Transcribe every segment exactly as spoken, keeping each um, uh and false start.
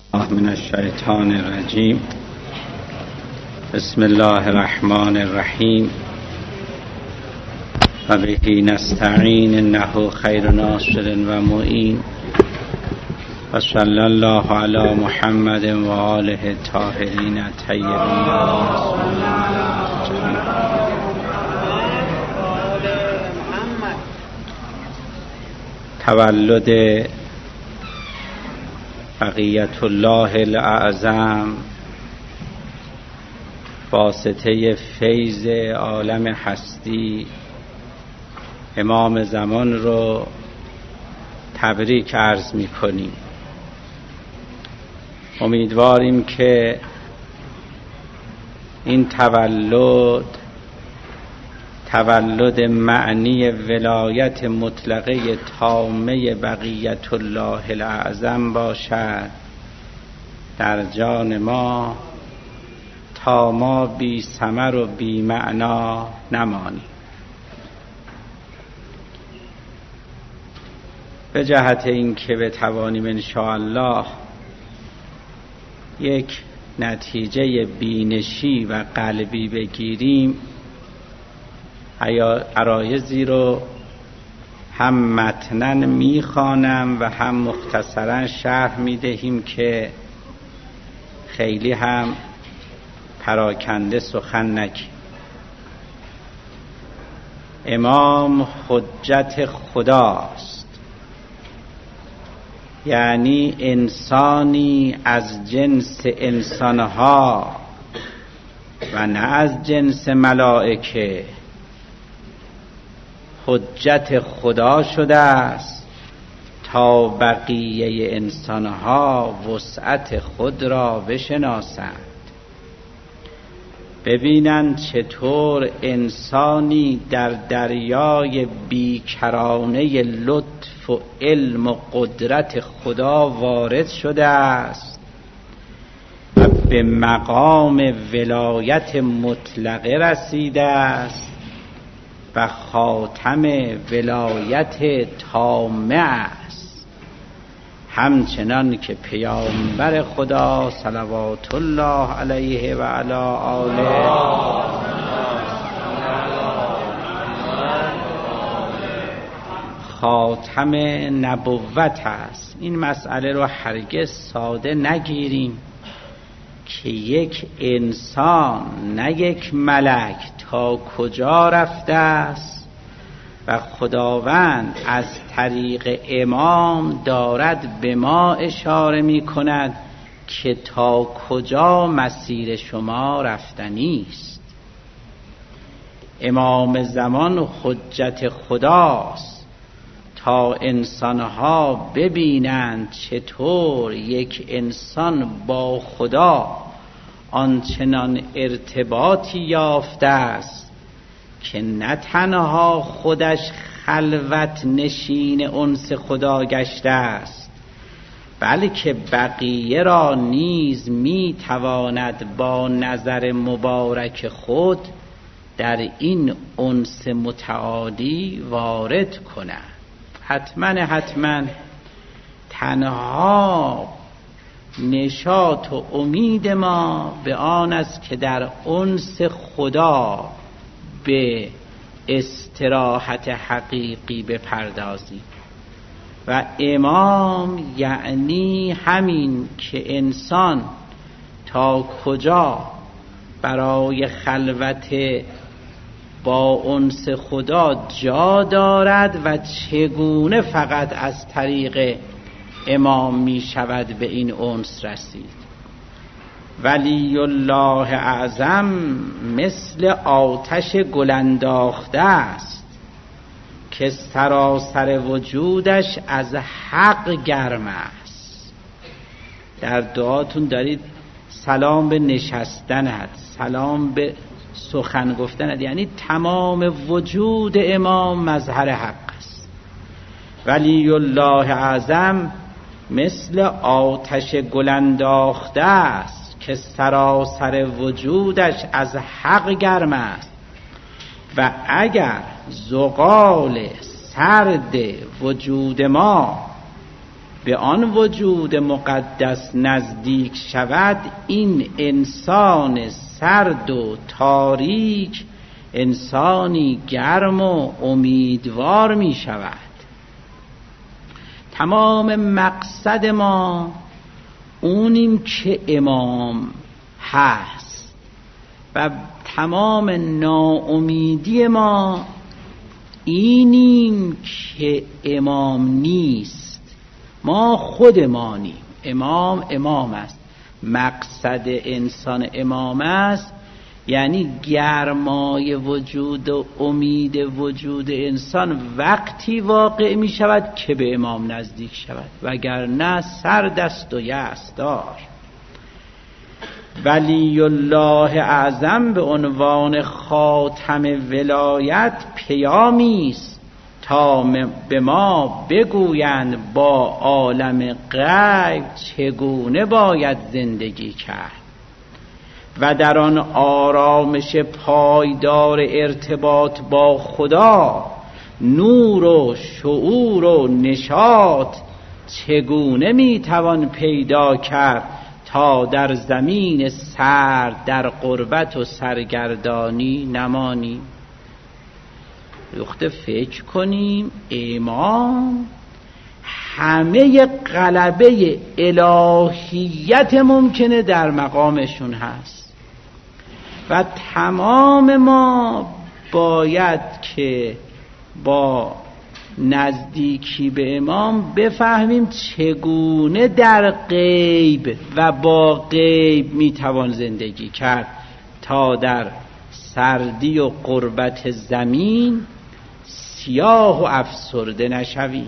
من الشیطان الرجیم. بسم الله الرحمن الرحیم و به نستعین انه خیر ناصر و معین و صلی الله علی محمد و آله الطاهرین الطیبین. تولد بقیت الله الاعظم واسطه فیض عالم هستی امام زمان رو تبریک عرض می کنیم. امیدواریم که این تولد تولد معنی ولایت مطلقه تامه بقیت الله الاعظم باشد در جان ما تا ما بی ثمر و بی معنا نمانیم. به جهت اینکه بتوانیم انشاءالله یک نتیجه بینشی و قلبی بگیریم، عرایضی رو هم متناً میخوانم و هم مختصراً شرح میدهیم که خیلی هم پراکنده سخن نگیم. امام حجت خداست، یعنی انسانی از جنس انسانها و نه از جنس ملائکه حجت خدا شده است تا بقیه انسانها وسعت خود را بشناسند، ببینند چطور انسانی در دریای بیکرانه لطف و علم و قدرت خدا وارد شده است و به مقام ولایت مطلقه رسیده است و خاتم ولایت تامه است، همچنان که پیامبر خدا صلوات الله علیه و علی آله خاتم نبوت است. این مسئله رو هرگز ساده نگیریم که یک انسان نه یک ملک تا کجا رفته است و خداوند از طریق امام دارد به ما اشاره می کند که تا کجا مسیر شما رفتنی است. امام زمان حجت خداست تا انسانها ببینند چطور یک انسان با خدا آنچنان ارتباطی یافته است که نه تنها خودش خلوت نشین انس خدا گشته است، بلکه بقیه را نیز می تواند با نظر مبارک خود در این انس متعالی وارد کند. حتما حتما تنها نشاط و امید ما به آن است که در انس خدا به استراحت حقیقی بپردازیم و امام یعنی همین که انسان تا کجا برای خلوت با انس خدا جا دارد و چگونه فقط از طریق امام می شود به این انس رسید. ولی الله اعظم مثل آتش گل انداخته است که سراسر وجودش از حق گرم است. در دعاتون دارید سلام به نشستنت، سلام به سخن گفتنت، یعنی تمام وجود امام مظهر حق است. ولی الله اعظم مثل آتش گل انداخته است که سراسر وجودش از حق گرم است و اگر زغال سرد وجود ما به آن وجود مقدس نزدیک شود، این انسان سرد و تاریک انسانی گرم و امیدوار می شود. تمام مقصد ما اونیم که امام هست و تمام ناامیدی ما اینیم که امام نیست. ما خودمانیم. امام امام است. مقصد انسان امام است، یعنی گرمای وجود و امید وجود انسان وقتی واقع می شود که به امام نزدیک شود، وگرنه سرد است و یأس دار. ولی الله اعظم به عنوان خاتم ولایت پیامی است تا به ما بگویند با عالم غیب چگونه باید زندگی کرد و در آن آرامش پایدار ارتباط با خدا نور و شعور و نشاط چگونه میتوان پیدا کرد تا در زمین سرد در غربت و سرگردانی نمانیم. لخت فکر کنیم امام همه غلبه الهیت ممکنه در مقامشون هست و تمام ما باید که با نزدیکی به امام بفهمیم چگونه در غیب و با غیب میتوان زندگی کرد تا در سردی و غربت زمین سیاه و افسرده نشویم.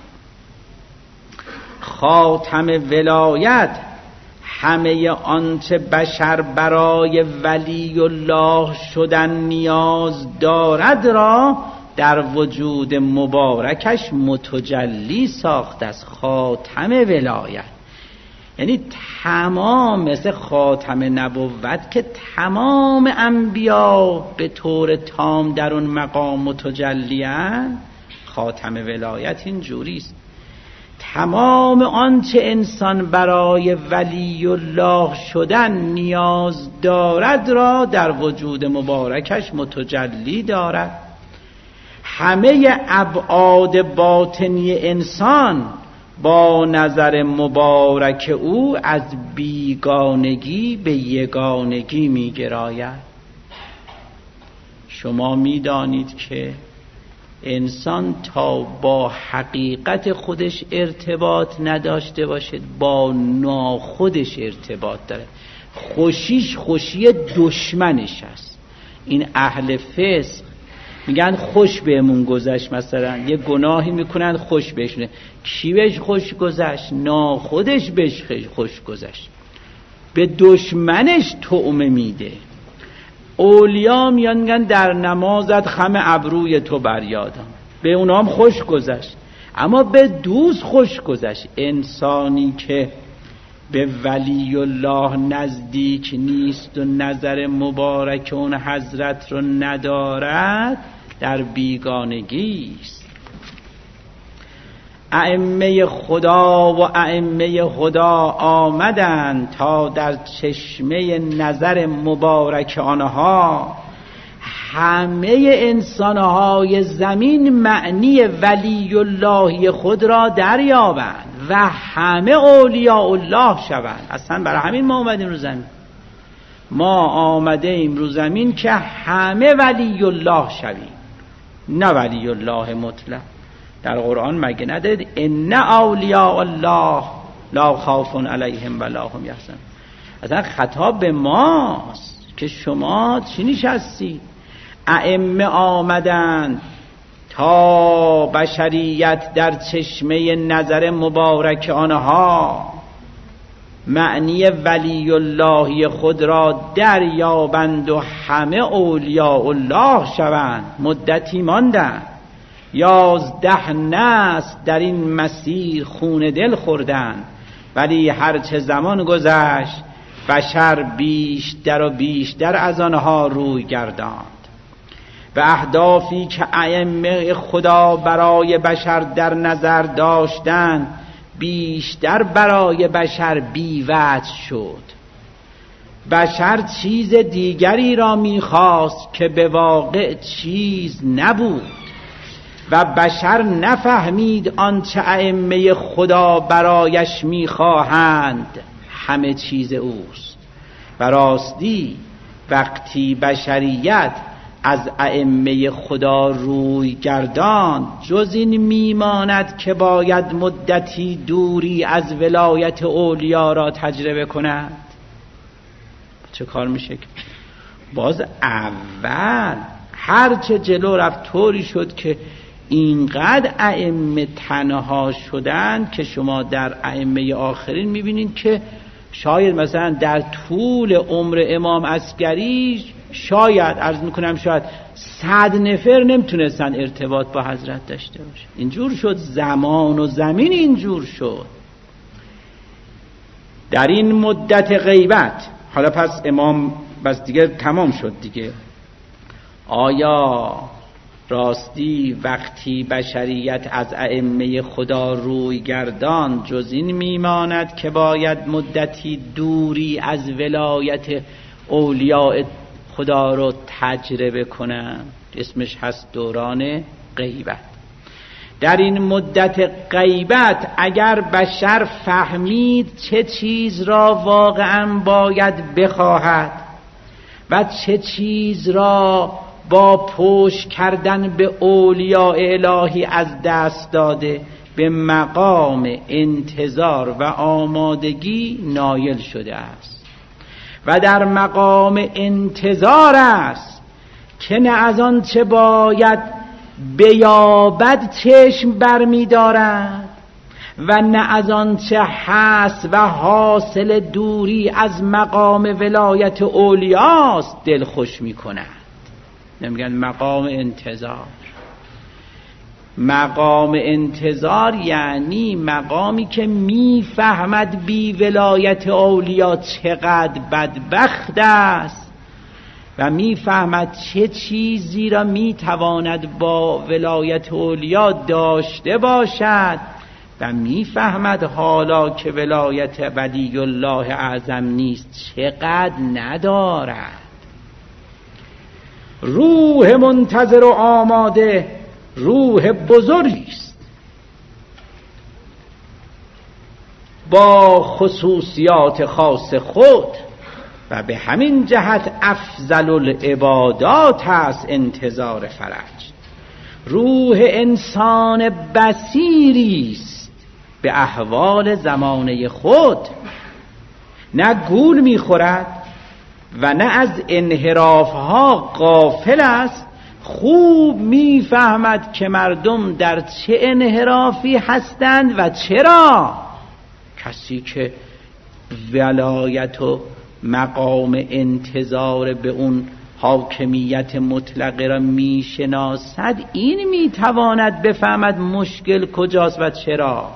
خاتم ولایت همه آنچه بشر برای ولی الله شدن نیاز دارد را در وجود مبارکش متجلی ساخته است. خاتم ولایت یعنی تمام، مثل خاتم نبوت که تمام انبیا به طور تام در اون مقام متجلی اند، خاتم ولایت این جوری است. تمام آنچه انسان برای ولی الله شدن نیاز دارد را در وجود مبارکش متجلی دارد. همه ابعاد باطنی انسان با نظر مبارک او از بیگانگی به یگانگی می گراید. شما می دانید که انسان تا با حقیقت خودش ارتباط نداشته باشد با ناخودش ارتباط داره. خوشیش خوشی دشمنش است. این اهل فسق میگن خوش بهمون گذشت، مثلا یه گناهی میکنن خوش بهشونه. کی بهش خوش گذشت؟ ناخودش بهش خوش گذشت، به دشمنش طعمه میده. اولیا میان میگن در نمازت خم ابروی تو بریادم، به اونا هم خوش گذشت، اما به دوست خوش گذشت. انسانی که به ولی الله نزدیک نیست و نظر مبارک اون حضرت رو ندارد در بیگانگی است. ائمه خدا و ائمه خدا آمدند تا در چشمه نظر مبارک آنها همه انسانهای زمین معنی ولی اللهی خود را دریابند و همه اولیاء الله شوند. اصلا برای همین ما آمدیم رو زمین. ما آمده ایم رو زمین که همه ولی الله شویم، نه ولی الله مطلق. در قرآن مگه ندارید ان اولیاء الله لا خوف علیهم ولا هم یحزنون؟ اصلا خطاب به ماست که شما چی نشستی؟ ائمه آمدند تا بشریت در چشمه نظر مبارک آنها معنی ولی اللهی خود را دریابند و همه اولیاء الله شوند. مدتی ماندند، یازده نسل در این مسیر خون دل خوردند، ولی هرچه زمان گذشت بشر بیشتر و بیشتر از آنها روی گرداند و اهدافی که ائمه خدا برای بشر در نظر داشتند بیشتر برای بشر بی‌وجه شد. بشر چیز دیگری را می‌خواست که به واقع چیز نبود و بشر نفهمید آنچه ائمه خدا برایش می‌خواهند همه چیز اوست. و راستی وقتی بشریت از ائمه خدا روی گرداند، جز این میماند که باید مدتی دوری از ولایت اولیا را تجربه کند. چه کار میشه؟ باز اول هرچه جلو رفت طوری شد که اینقدر ائمه تنها شدند که شما در ائمه آخرین میبینید که شاید مثلا در طول عمر امام عسکری شاید عرض میکنم شاید صد نفر نمیتونستن ارتباط با حضرت داشته باشه. اینجور شد، زمان و زمین اینجور شد. در این مدت غیبت، حالا پس امام بس دیگه تمام شد دیگه، آیا راستی وقتی بشریت از ائمه خدا روی گردان جز این میماند که باید مدتی دوری از ولایت اولیاء خدا رو تجربه کنن؟ اسمش هست دوران غیبت. در این مدت غیبت اگر بشر فهمید چه چیز را واقعا باید بخواهد و چه چیز را با پشت کردن به اولیاء الهی از دست داده، به مقام انتظار و آمادگی نایل شده است. و در مقام انتظار است که نه از آن چه باید بیابد چشم برمی دارد و نه از آن چه هست و حاصل دوری از مقام ولایت اولیاست دل خوش می کند. نمیگن مقام انتظار. مقام انتظار یعنی مقامی که میفهمد بی ولایت اولیاء چقدر بدبخت است و میفهمد چه چیزی را میتواند با ولایت اولیاء داشته باشد و میفهمد حالا که ولایت ولی الله اعظم نیست چقدر ندارد. روح منتظر و آماده روح بزرگی است با خصوصیات خاص خود و به همین جهت افضل العبادات است انتظار فرج. روح انسان بصیری است به احوال زمانه خود، نه گول میخورد و نه از انحرافها غافل است. خوب میفهمد که مردم در چه انحرافی هستند و چرا. کسی که ولایت و مقام انتظار به اون حاکمیت مطلقه را میشناسد، این میتواند بفهمد مشکل کجاست و چرا.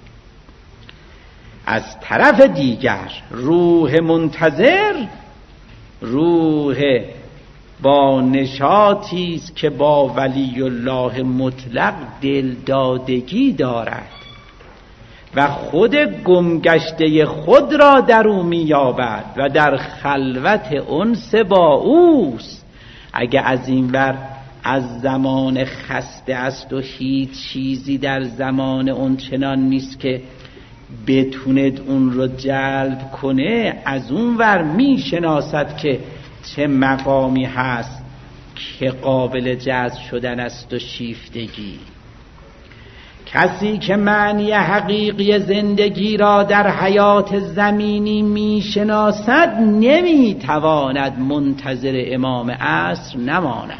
از طرف دیگر روح منتظر روح با نشاطی است که با ولی الله مطلق دلدادگی دارد و خود گمگشته خود را در او می‌یابد و در خلوت انس با اوست. اگه از این ور از زمان خسته است و هیچ چیزی در زمان اون چنان نیست که بتوند اون رو جلب کنه، از اون ور میشناسد که چه مقامی هست که قابل جذب شدن است و شیفتگی. کسی که معنی حقیقی زندگی را در حیات زمینی میشناسد نمیتواند منتظر امام عصر نماند.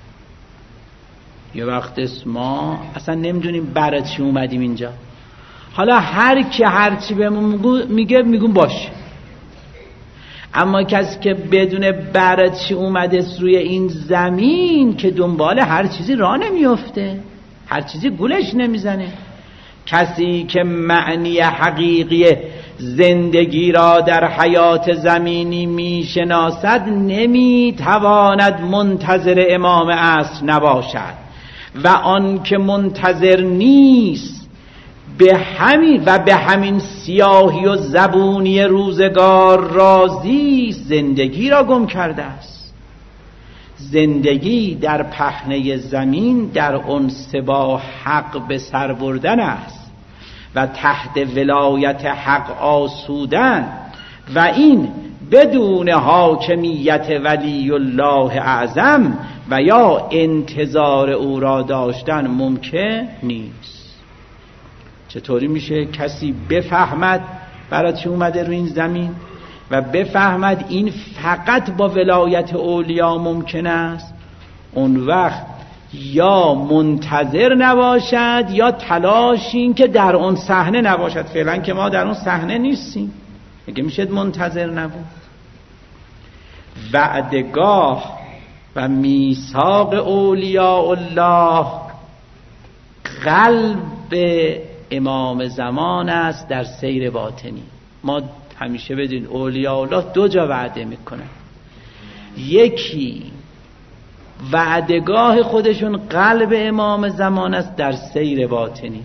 یه وقت ما اصلا نمیدونیم برای چی اومدیم اینجا. حالا هر کی هر چی بهمون میگه میگون باشه، اما کسی که بدون برای چی اومده روی این زمین که دنبال هر چیزی راه نمیفته، هر چیزی گولش نمیزنه. کسی که معنی حقیقی زندگی را در حیات زمینی میشناسد نمیتواند منتظر امام عصر نباشد و آن که منتظر نیست به همین و به همین سیاهی و زبونی روزگار راضی زندگی را گم کرده است. زندگی در پهنه زمین در انس با حق به سر بردن است و تحت ولایت حق آسودن و این بدون حاکمیت ولی الله اعظم و یا انتظار او را داشتن ممکن نیست. چطوری میشه کسی بفهمد برای چی اومده رو این زمین و بفهمد این فقط با ولایت اولیاء ممکن است؟ اون وقت یا منتظر نباشد یا تلاش این که در اون صحنه نباشد. فعلا که ما در اون صحنه نیستیم، اگه میشه منتظر نبود. وعدگاه و میثاق اولیاء الله قلب امام زمان است در سیر باطنی. ما همیشه بدین اولیاء الله دو جا وعده میکنن، یکی وعدگاه خودشون قلب امام زمان است در سیر باطنی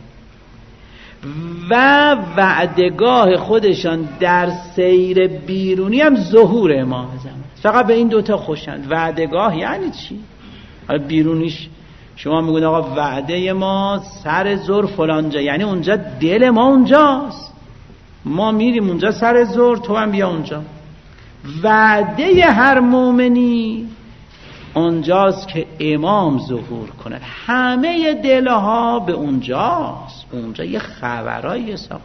و وعدگاه خودشان در سیر بیرونی هم ظهور امام زمان. فقط به این دوتا خوشند. وعدگاه یعنی چی؟ بیرونیش شما میگون آقا وعده ما سر زور فلانجا، یعنی اونجا دل ما اونجاست، ما میریم اونجا سر زور، تو هم بیا اونجا. وعده هر مومنی اونجاست که امام ظهور کند، همه دلها به اونجاست، اونجا یه خبرای ساخت.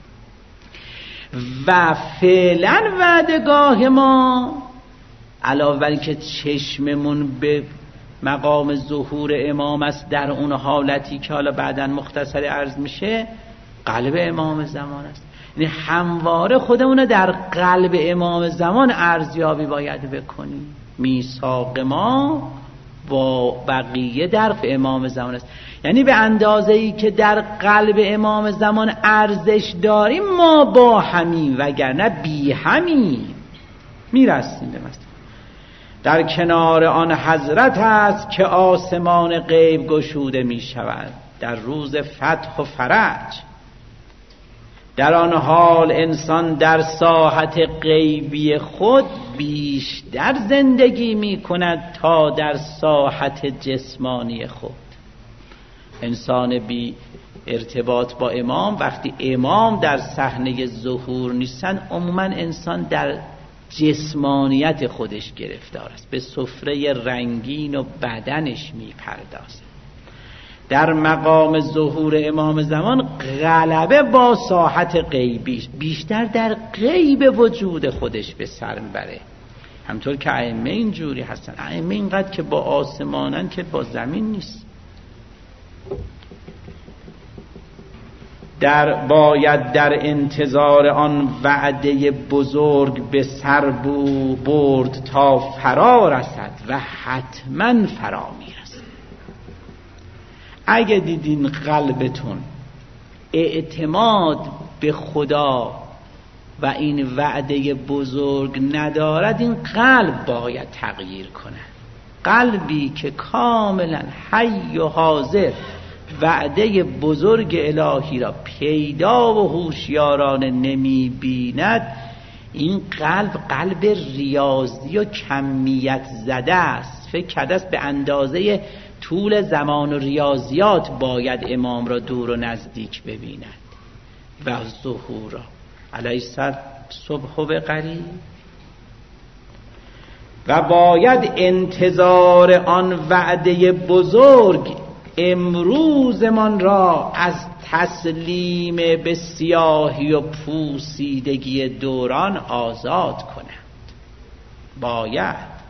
و فعلا وعدگاه ما علاوه بر که چشممون به مقام ظهور امام است در اون حالتی که حالا بعداً مختصر عرض میشه، قلب امام زمان است. یعنی همواره خودمون در قلب امام زمان ارزیابی باید بکنیم. میثاق ما با بقیه در امام زمان است، یعنی به اندازه‌ای که در قلب امام زمان ارزش داریم ما با همین، وگرنه بی همین میرسیم به مثلا. در کنار آن حضرت است که آسمان غیب گشوده می شود در روز فتح و فرج. در آن حال انسان در ساحت غیبی خود بیشتر زندگی می کند تا در ساحت جسمانی خود. انسان بی ارتباط با امام، وقتی امام در صحنه ظهور نیستن، عموما انسان در جسمانیت خودش گرفتار است، به سفره رنگین و بدنش میپردازه. در مقام ظهور امام زمان غلبه با ساحت غیبی، بیشتر در غیب وجود خودش به سر میبره. همطور که ائمه اینجوری هستن، ائمه اینقدر که با آسمانن که با زمین نیست. در باید در انتظار آن وعده بزرگ به سر بو برد تا فرا رسد و حتما فرا میرسد. اگه دیدین قلبتون اعتماد به خدا و این وعده بزرگ ندارد، این قلب باید تغییر کنه. قلبی که کاملا حی و حاضر وعده بزرگ الهی را پیدا و هوشیارانه نمی بیند، این قلب قلب ریاضی و کمیت زده است. فکر کرده است به اندازه طول زمان و ریاضیات باید امام را دور و نزدیک ببیند و ظهور را. الیس الصبح بقریب. و باید انتظار آن وعده بزرگ امروزمان را از تسلیم به سیاهی و پوسیدگی دوران آزاد کنند. باید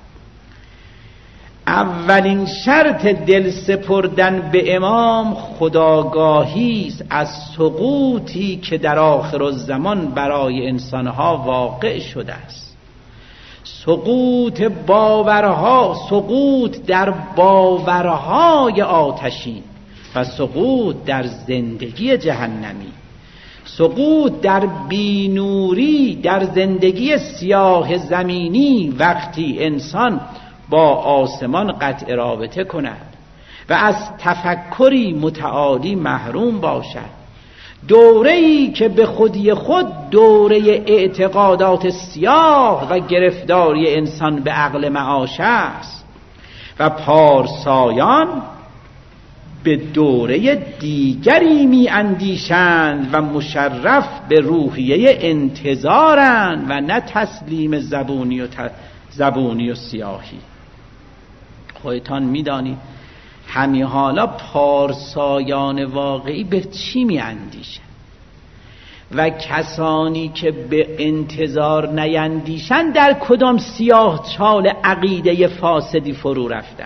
اولین شرط دل سپردن به امام خودآگاهی است از سقوطی که در آخر الزمان برای انسانها واقع شده است. سقوط باورها، سقوط در باورهای آتشین و سقوط در زندگی جهنمی، سقوط در بینوری، در زندگی سیاه زمینی، وقتی انسان با آسمان قطع رابطه کند و از تفکری متعالی محروم باشد، دوره‌ای که به خودی خود دوره اعتقادات سیاه و گرفتاری انسان به عقل معاش است و پارسایان به دوره دیگری می اندیشند و مشرف به روحیه انتظارند و نه تسلیم زبونی و ت... زبونی و سیاهی. خودتان می دانید همین حالا پارسایان واقعی به چی می اندیشند و کسانی که به انتظار نیندیشند در کدام سیاه چال عقیده فاسدی فرو رفتند؟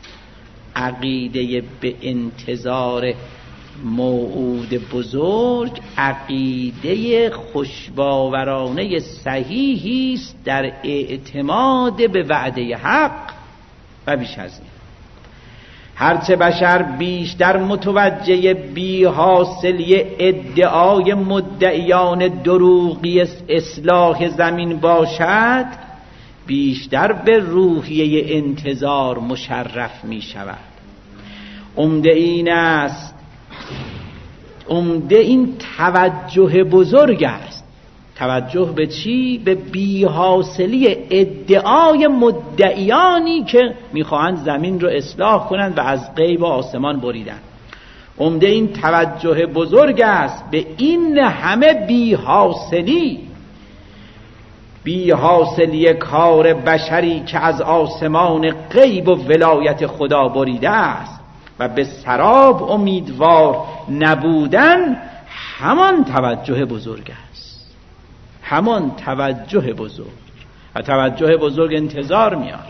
عقیده به انتظار موعود بزرگ عقیده خوشباورانه صحیحی است در اعتماد به وعده حق و بیش از این. هرچه بشر بیشتر متوجه بی حاصلی ادعای مدعیان دروغی اصلاح زمین باشد، بیشتر به روحیه انتظار مشرف می شود. عمده این است، عمده این توجه بزرگ است. توجه به چی؟ به بی حاصلی ادعای مدعیانی که میخواهند زمین رو اصلاح کنند و از غیب و آسمان بریدند. عمده این توجه بزرگ است به این همه بی حاصلی، بی حاصلی کار بشری که از آسمان غیب و ولایت خدا بریده است و به سراب امیدوار نبودن همان توجه بزرگ است. همان توجه بزرگ و توجه بزرگ انتظار میار.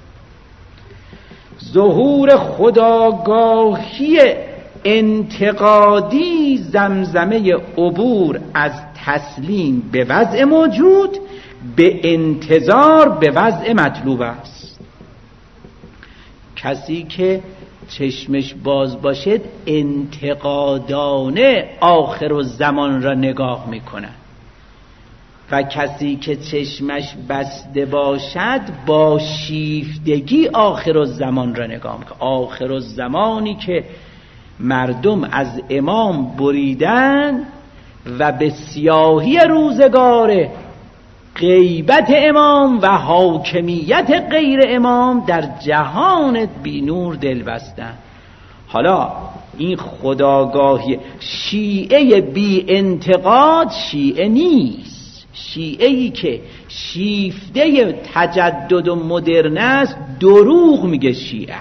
ظهور خودآگاهی انتقادی زمزمه عبور از تسلیم به وضع موجود به انتظار به وضع مطلوب است. کسی که چشمش باز باشد انتقادانه آخر الزمان را نگاه میکنه و کسی که چشمش بسته باشد با شیفتگی آخر الزمان را نگاه میکنه. آخر الزمانی که مردم از امام بریدن و به سیاهی روزگار غیبت امام و حاکمیت غیر امام در جهان بی نور دل بستن. حالا این خودآگاهی شیعه بی انتقاد شیعه نیست. شیعه‌ای که شیفته تجدد و مدرن است دروغ میگه شیعه.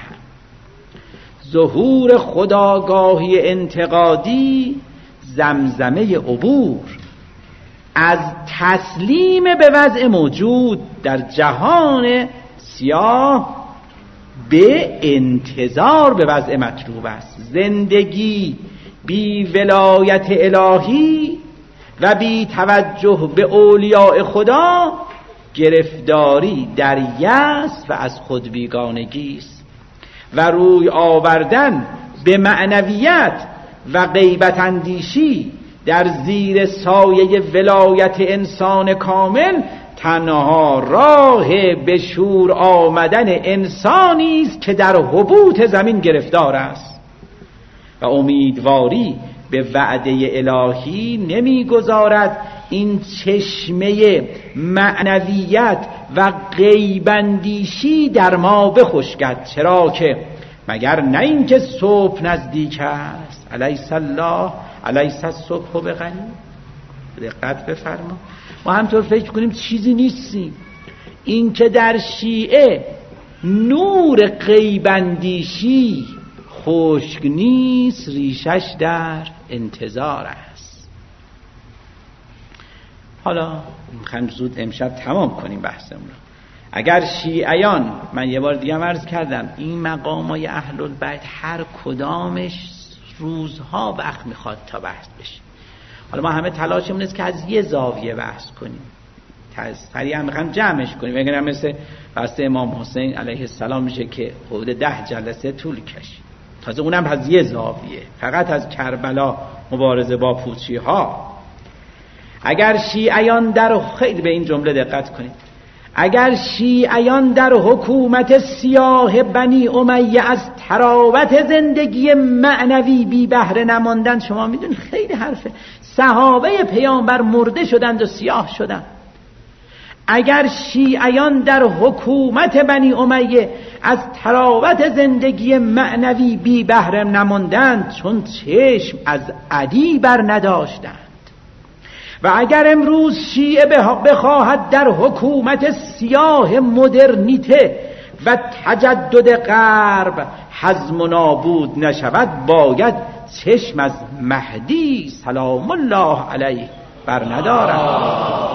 ظهور خودآگاهی انتقادی زمزمه عبور از تسلیم به وضع موجود در جهان سیاه به انتظار به وضع مطلوب است. زندگی بی ولایت الهی و بی توجه به اولیاء خدا گرفتاری در یأس و از خود بیگانگی است و روی آوردن به معنویت و غیبت اندیشی در زیر سایه ولایت انسان کامل تنها راه به شور آمدن انسانی است که در حبوط زمین گرفتار است و امیدواری به وعده الهی نمیگذارد این چشمه معنویت و غیبندیشی در ما بخشکد. چرا که مگر نه این که صبح نزدیک است؟ الیس الله الیس الصبح بقریب. دقت بفرما. ما همطور فکر کنیم چیزی نیستیم. این که در شیعه نور غیبندیشی خشک نیست، ریشش در انتظار است. حالا میخوایم زود امشب تمام کنیم بحثمون رو. اگر شیعیان، من یه بار دیگه عرض کردم، این مقامای اهل البیت هر کدامش روزها وقت میخواد تا بحث بشه. حالا ما همه تلاشمون است که از یه زاویه بحث کنیم، سریع میخوایم جمعش کنیم، اگر هم مثل بحث امام حسین علیه السلام میشه که حدود ده جلسه طول کشید، تازه اونم از یه زاویه، فقط از کربلا مبارزه با پوچی ها. اگر شیعیان در خیلی به این جمله دقت کنید، اگر شیعیان در حکومت سیاه بنی امیه از تراوت زندگی معنوی بی بهره نماندن، شما میدونید خیلی حرفه، صحابه پیامبر مرده شدند و سیاه شدند. اگر شیعیان در حکومت بنی امیه از تراوت زندگی معنوی بی بهره نماندند، چون چشم از علی بر نداشتند. و اگر امروز شیعه بخواهد در حکومت سیاه مدرنیته و تجدد غرب هضم و نابود نشود، باید چشم از مهدی سلام الله علیه بر ندارد.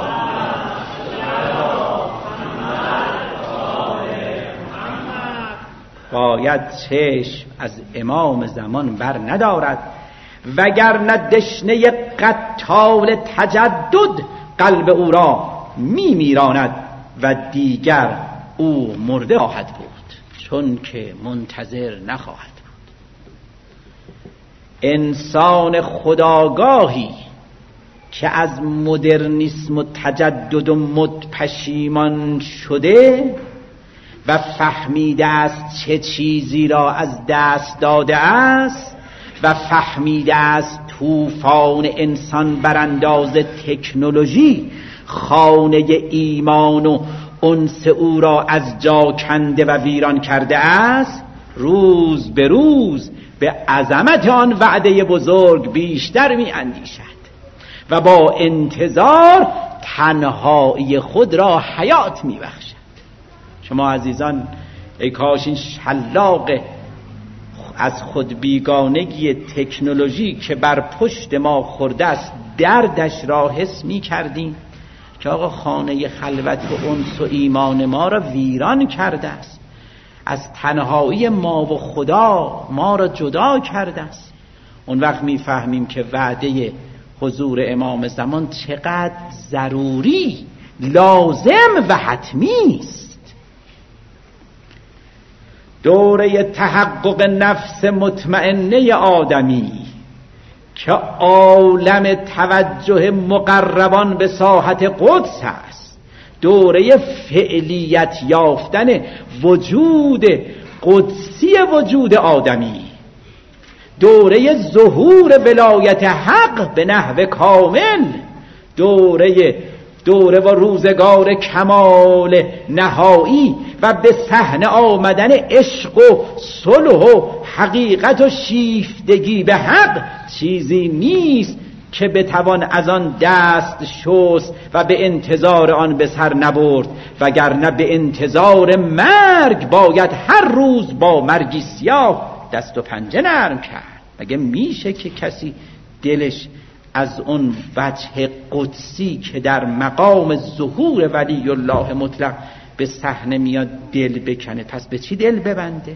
باید چشم از امام زمان بر ندارد، وگرنه دشنه قتال تجدد قلب او را می میراند و دیگر او مرده خواهد بود، چون که منتظر نخواهد بود. انسان خودآگاهی که از مدرنیسم و تجدد و مد پشیمان شده و فهمیده است چه چیزی را از دست داده است و فهمیده است طوفان انسان برانداز تکنولوژی خانه ایمان و انس او را از جا کنده و ویران کرده است، روز به روز به عظمت آن وعده بزرگ بیشتر می اندیشد و با انتظار تنهایی خود را حیات می بخشد. شما عزیزان، ای کاش این شلاق از خود بیگانگی تکنولوژی که بر پشت ما خورده است دردش را حس می کردیم که آقا خانه خلوت و انس و ایمان ما را ویران کرده است، از تنهایی ما و خدا ما را جدا کرده است. اون وقت می فهمیم که وعده حضور امام زمان چقدر ضروری، لازم و حتمی است. دوره تحقق نفس مطمئنه آدمی که عالم توجه مقربان به ساحت قدس است، دوره فعلیت یافتن وجود قدسی وجود آدمی، دوره ظهور ولایت حق به نحو کامل، دوره دوره و روزگار کمال نهایی و به صحنه آمدن عشق و صلح و حقیقت و شیفتگی به حق چیزی نیست که بتوان از آن دست شست و به انتظار آن به سر نبرد، وگرنه به انتظار مرگ باید هر روز با مرگی سیاه دست و پنجه نرم کرد. مگه میشه که کسی دلش از اون وجه قدسی که در مقام ظهور ولی الله مطلق به صحنه میاد دل بکنه؟ پس به چی دل ببنده؟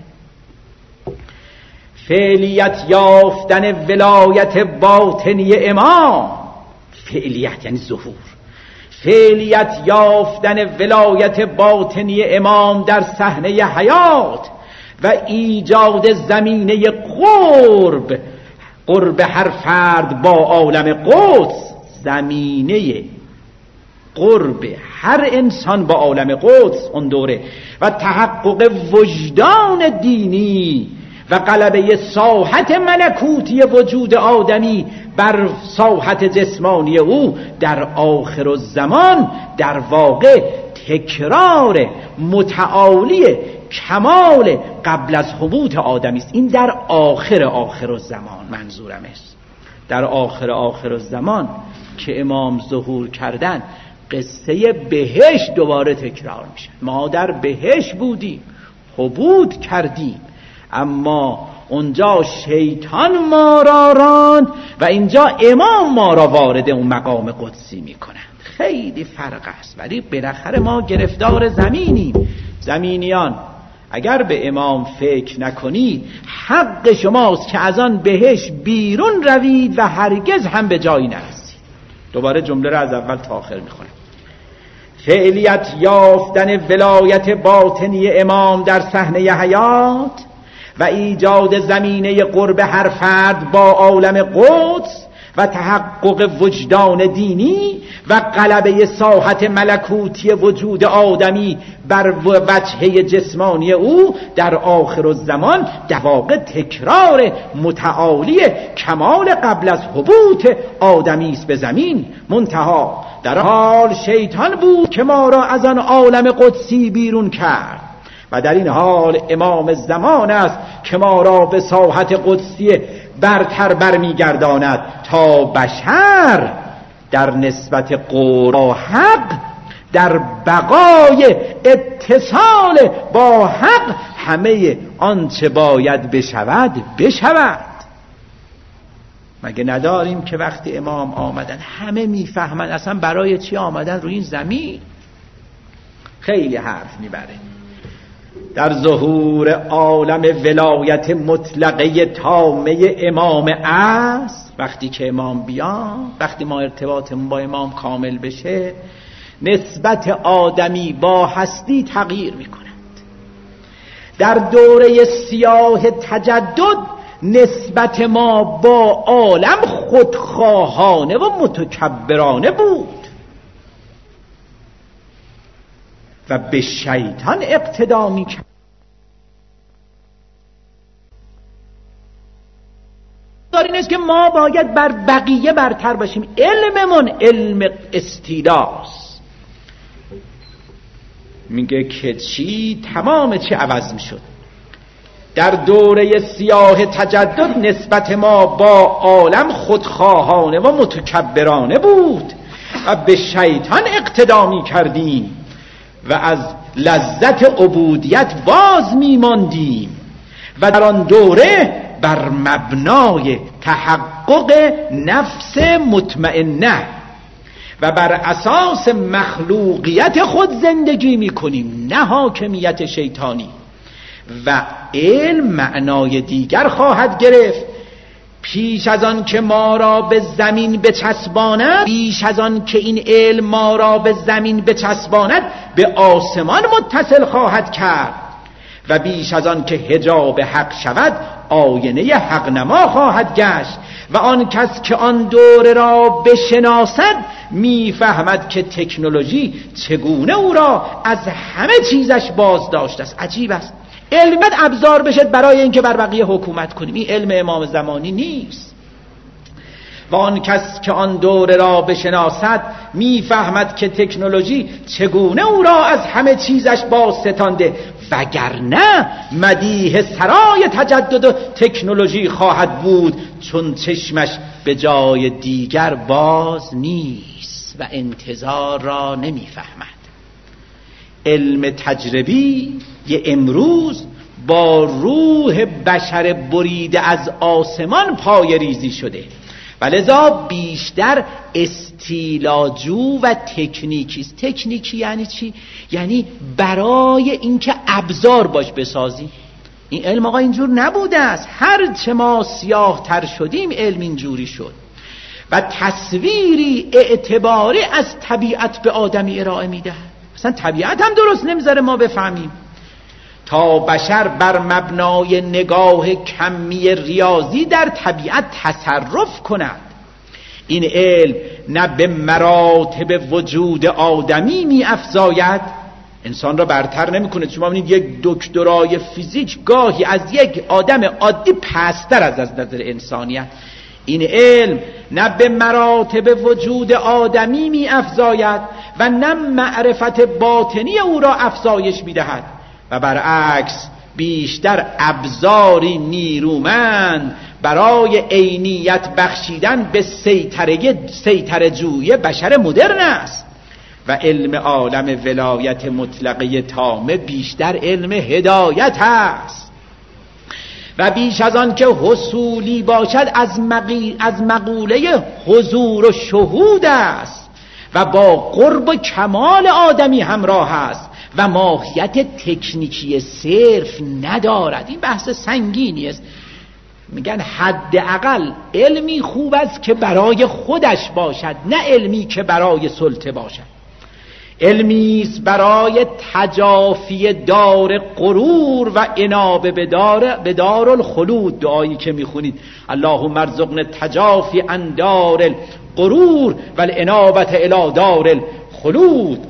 فعلیت یافتن ولایت باطنی امام، فعلیت یعنی ظهور، فعلیت یافتن ولایت باطنی امام در صحنه حیات و ایجاد زمینه قرب، قرب هر فرد با عالم قدس، زمینه قرب هر انسان با عالم قدس اون دوره، و تحقق وجدان دینی و غلبه ساحت ملکوتی وجود آدمی بر ساحت جسمانی او در آخر الزمان در واقع تکرار متعالی کمال قبل از حبوط آدمی است. این در آخر آخر الزمان منظورم است. در آخر آخر الزمان که امام ظهور کردن، قصه بهشت دوباره تکرار میشه. ما در بهشت بودیم، حبوط کردیم، اما اونجا شیطان ما را راند و اینجا امام ما را وارد اون مقام قدسی میکنند. خیلی فرق است، ولی بالاخره ما گرفتار زمینیم. زمینیان اگر به امام فکر نکنید، حق شماست که از آن بهشت بیرون روید و هرگز هم به جایی نرسید. دوباره جمله را از اول تا آخر میخونم. فعلیت یافتن ولایت باطنی امام در صحنه حیات و ایجاد زمینه قرب هر فرد با عالم قدس و تحقق وجدان دینی و غلبه ساحت ملکوتی وجود آدمی بر وجهه جسمانی او در آخر الزمان در واقع تکرار متعالی کمال قبل از هبوط آدمی است به زمین. منتها در حال شیطان بود که ما را از آن عالم قدسی بیرون کرد و در این حال امام زمان است که ما را به ساحت قدسی برتر برمیگرداند تا بشر در نسبت قول با حق، در بقای اتصال با حق همه آنچه باید بشود بشود. مگه نداریم که وقتی امام آمدن همه میفهمن اصلا برای چی آمدن روی این زمین؟ خیلی حرف میبره. در ظهور عالم ولایت مطلقه تامه امام است، وقتی که امام بیان، وقتی ما ارتباطمون با امام کامل بشه، نسبت آدمی با هستی تغییر میکنند. در دوره سیاه تجدد نسبت ما با عالم خودخواهانه و متکبرانه بود و به شیطان اقتدا می‌کرد. این است که ما باید بر بقیه برتر باشیم. علممون علم استیلاست. میگه که چی تمام چی عوض میشد. در دوره سیاه تجدد نسبت ما با عالم خودخواهانه و متکبرانه بود و به شیطان اقتدا می‌کردیم و از لذت عبودیت باز می‌ماندیم و در آن دوره بر مبنای تحقق نفس مطمئنه و بر اساس مخلوقیت خود زندگی می‌کنیم، نه حاکمیت شیطانی. و علم معنای دیگر خواهد گرفت. پیش از آن که ما را به زمین بچسباند، پیش از آن که این علم ما را به زمین بچسباند، به آسمان متصل خواهد کرد و بیش از آن که حجاب حق شود، آینه حق نما خواهد گشت و آن کس که آن دوره را بشناسد میفهمد که تکنولوژی چگونه او را از همه چیزش باز داشته است. عجیب است. علمت ابزار بشد برای اینکه بر بقیه حکومت کنیم. این علم امام زمانی نیست. و آن کس که آن دوره را بشناسد میفهمد که تکنولوژی چگونه او را از همه چیزش باز ستانده، وگرنه مدیح سرای تجدد و تکنولوژی خواهد بود چون چشمش به جای دیگر باز نیست و انتظار را نمیفهمد. علم تجربی یه امروز با روح بشر بریده از آسمان پای ریزی شده و لذا بیشتر استیلاجو و تکنیکی است. تکنیکی یعنی چی؟ یعنی برای اینکه ابزار باش بسازی. این علم آقا اینجور نبوده است. هر چه ما سیاه تر شدیم علم اینجوری شد و تصویری اعتباری از طبیعت به آدمی ارائه میده. اصلا طبیعت هم درست نمیذاره ما بفهمیم. تا بشر بر مبنای نگاه کمی ریاضی در طبیعت تصرف کند. این علم نه به مراتب وجود آدمی می افزاید، انسان را برتر نمی کنه. شما ببینید یک دکترای فیزیک گاهی از یک آدم عادی پستر از از نظر انسانیت. این علم نه به مراتب وجود آدمی می افزاید و نه معرفت باطنی او را افزایش می دهد و برعکس بیشتر ابزاری نیرومند برای عینیت بخشیدن به سیطره سیطره جوی بشر مدرن است. و علم عالم ولایت مطلقه تامه بیشتر علم هدایت است و بیش از آن که حصولی باشد از, مقی... از مقوله حضور و شهود است و با قرب و کمال آدمی همراه است و ماهیت تکنیکی صرف ندارد. این بحث سنگینی است. میگن حداقل علمی خوب است که برای خودش باشد، نه علمی که برای سلطه باشد. علمی است برای تجافی دار غرور و انابه به دار به دار الخلود. دعایی که میخونید اللهم ارزقنا تجافی عن دار الغرور و الانابه الی دار الخلود.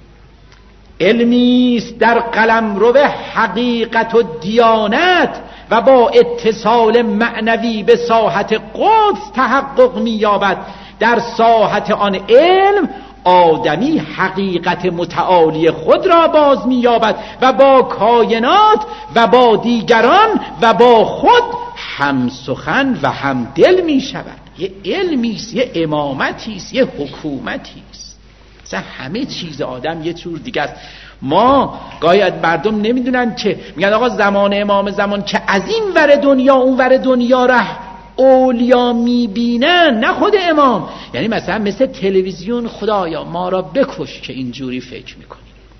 علمی است در قلمرو حقیقت و دیانت و با اتصال معنوی به ساحت قدس تحقق می‌یابد. در ساحت آن علم آدمی حقیقت متعالی خود را باز می‌یابد و با کائنات و با دیگران و با خود هم سخن و هم دل می‌شود. یه علمی است، یه امامتی است، یه حکومتی است. مثلا همه چیز آدم یه جور دیگه است. ما گاهی از مردم نمیدونن که میگن آقا زمان امام زمان که از این ور دنیا اون ور دنیا را اولیا میبینن، نه خود امام. یعنی مثلا مثل تلویزیون خدایا ما را بکش که اینجوری فکر میکنیم.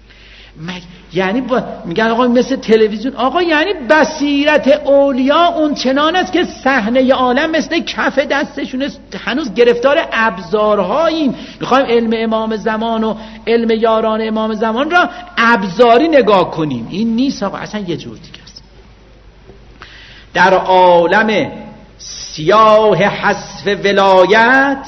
یعنی با... میگن آقا مثل تلویزیون، آقا یعنی بصیرت اولیا اون چنان است که صحنه عالم مثل کف دستشون، هنوز گرفتار ابزارهاییم. میخوایم علم امام زمان و علم یاران امام زمان را ابزاری نگاه کنیم. این نیست آقا، اصلا یه جور دیگه است. در عالم سیاه حذف ولایت،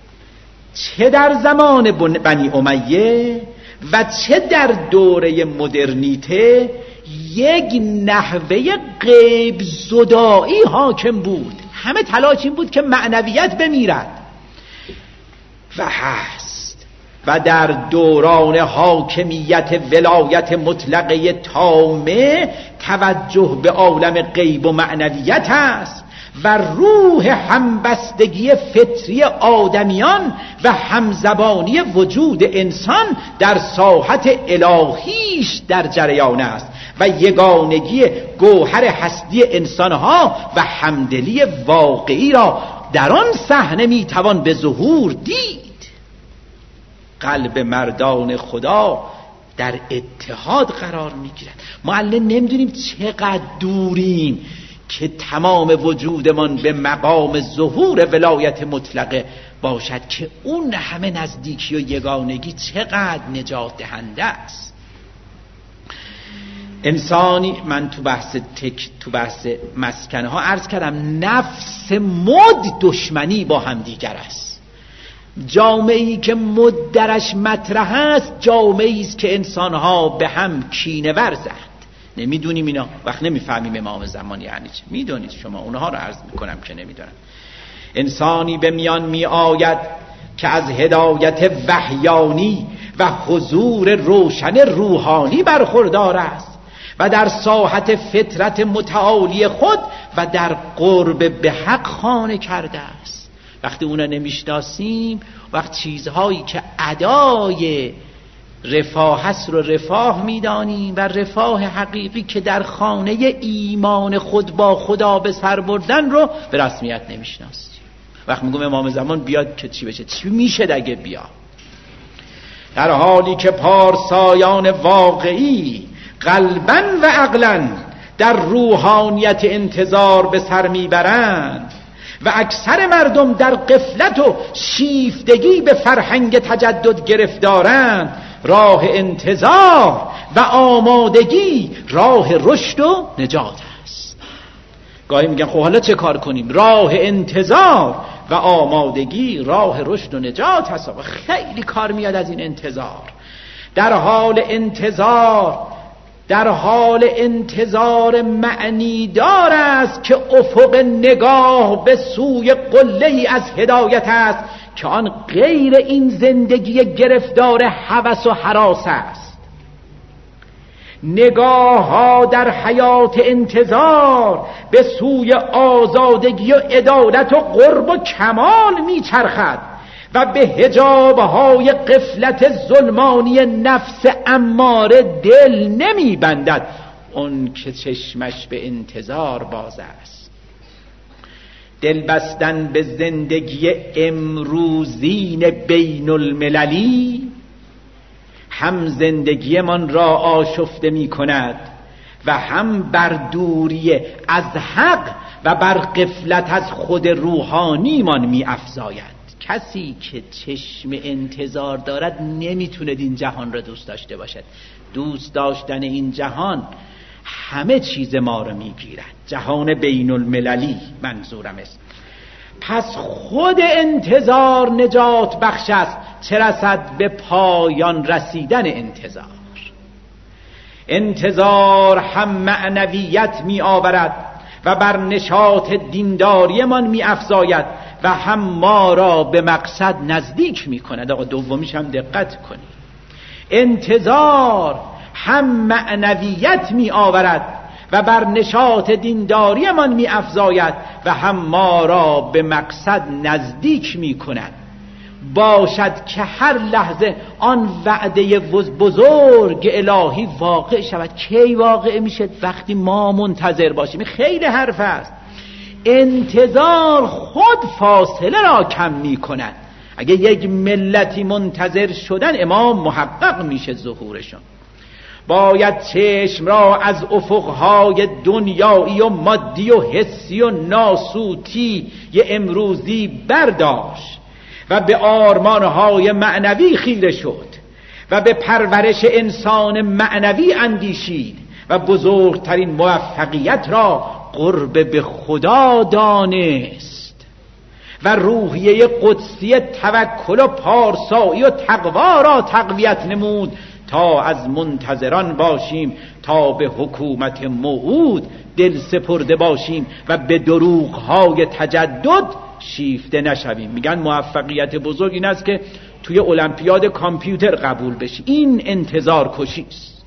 چه در زمان بنی امیه و چه در دوره مدرنیته، یک نحوه غیب زدایی حاکم بود. همه تلاش این بود که معنویت بمیرد و هست. و در دوران حاکمیت ولایت مطلقه تامه توجه به عالم غیب و معنویت است و روح همبستگی فطری آدمیان و همزبانی وجود انسان در ساحت الهیش در جریان است و یگانگی گوهر هستی انسانها و همدلی واقعی را در آن صحنه میتوان به ظهور دید. قلب مردان خدا در اتحاد قرار میگیرد. ما الان نمیدونیم چقدر دوریم که تمام وجودمان به مقام ظهور ولایت مطلقه باشد، که اون همه نزدیکی و یگانگی چقدر نجات دهنده است. انسانی، من تو بحث تک تو بحث مسکنه ها عرض کردم، نفس مد دشمنی با هم دیگر است. جامعه‌ای که مد درش مطرح است جامعه‌ای است که انسانها به هم کینه ورزند. نمیدونیم اینا، وقت نمیفهمیم امام زمان یعنی چه. میدونید شما، اونها رو عرض میکنم که نمیدونم. انسانی به میان می آید که از هدایت وحیانی و حضور روشن روحانی برخوردار است و در ساحت فطرت متعالی خود و در قرب به حق خانه کرده است. وقتی اونا نمیشناسیم، وقت چیزهایی که ادای رفاه هست رو رفاه میدانیم و رفاه حقیقی که در خانه ایمان خود با خدا به سر بردن رو به رسمیت نمیشناسیم. وقت میگم امام زمان بیاد که چی بشه؟ چی میشه اگه بیاد؟ در حالی که پارسایان واقعی قلباً و عقلاً در روحانیت انتظار به سر میبرند و اکثر مردم در غفلت و شیفتگی به فرهنگ تجدد گرفتارند، راه انتظار و آمادگی راه رشد و نجات است. گاهی میگن خب حالا چه کار کنیم؟ راه انتظار و آمادگی راه رشد و نجات هست. خیلی کار میاد از این انتظار. در حال انتظار در حال انتظار معنی دار است که افق نگاه به سوی قله‌ای از هدایت است که آن غیر این زندگی گرفتار هوس و هراس است. نگاه ها در حیات انتظار به سوی آزادگی و عدالت و قرب و کمال میچرخد و به حجاب‌های غفلت ظلمانی نفس اماره دل نمی بندد. اون که چشمش به انتظار باز است. دل بستن به زندگی امروزین بین المللی هم زندگی من را آشفته می کند و هم بر دوری از حق و بر غفلت از خود روحانی من می افزاید. کسی که چشم انتظار دارد نمیتونه این جهان را دوست داشته باشد. دوست داشتن این جهان همه چیز ما رو میگیرد. جهان بین المللی منظورم است. پس خود انتظار نجات بخش است، چه رسد به پایان رسیدن انتظار. انتظار هم معنویت می آورد و بر نشاط دینداری من می افزاید و هم ما را به مقصد نزدیک می کند. آقا دومیش هم دقت کنید. انتظار هم معنویت می آورد و بر نشاط دینداری من می افزاید و هم ما را به مقصد نزدیک می کند. باشد که هر لحظه آن وعده بزرگ الهی واقع شود. کی واقع میشه؟ وقتی ما منتظر باشیم. خیلی حرف است. انتظار خود فاصله را کم می کند. اگه یک ملتی منتظر شدن، امام محقق میشه ظهورشون. باید چشم را از افقهای دنیایی و مادی و حسی و ناسوتی ی امروزی برداشت و به آرمانهای معنوی خیره شد و به پرورش انسان معنوی اندیشید و بزرگترین موفقیت را قرب به خدا دانست و روحیه قدسی توکل و پارسایی و تقوا را تقویت نمود تا از منتظران باشیم، تا به حکومت موعود دل سپرده باشیم و به دروغ‌های تجدد شیفته نشویم. میگن موفقیت بزرگ این است که توی المپیاد کامپیوتر قبول بشی. این انتظار کشی است.